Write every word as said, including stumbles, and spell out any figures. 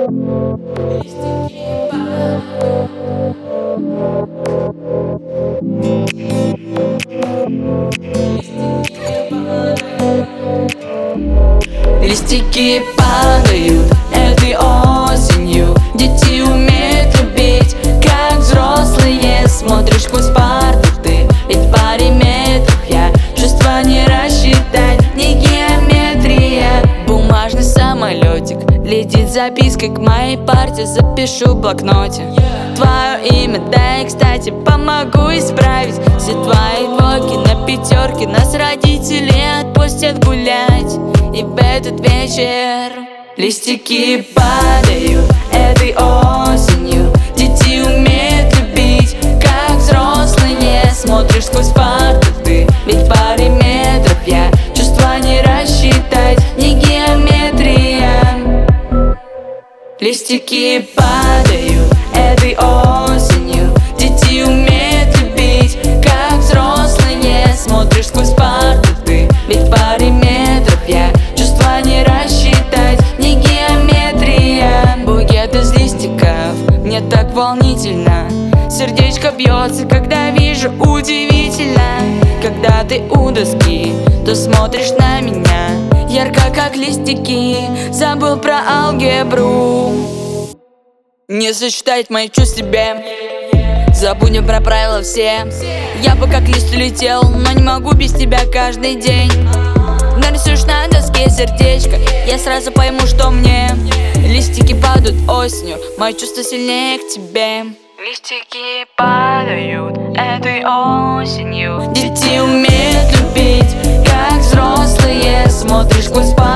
Листики падают этой осенью. Дети умеют любить, как взрослые. Смотришь сквозь парту ты, ведь в паре метров я. Чувства не рассчитать, не геометрия. Бумажный самолетик летит с запиской к моей парте. Запишу в блокноте твое имя, да и кстати помогу исправить все твои двойки на пятерке. Нас родители отпустят гулять, и в этот вечер листики падают этой осенью. Дети умеют любить, как взрослые. Смотришь сквозь парту ты, ведь в паре метров я. Чувства не рассчитать, не геометрия. Листики падают этой осенью. Дети умеют любить, как взрослые. Смотришь сквозь парту ты, ведь в паре метров я. Чувства не рассчитать, не геометрия. Букет из листиков, мне так волнительно. Сердечко бьется, когда вижу, удивительно. Когда ты у доски, то смотришь на меня ярко, как листики. Забыл про алгебру. Не сочетать мои чувств тебе. Забудем про правила все. Я бы как лист улетел, но не могу без тебя каждый день. Нарисуешь на доске сердечко, я сразу пойму, что мне. Листики падают осенью, мои чувства сильнее к тебе. Листики падают этой осенью. Дети умеют любить, как взрослые. Смотришь сквозь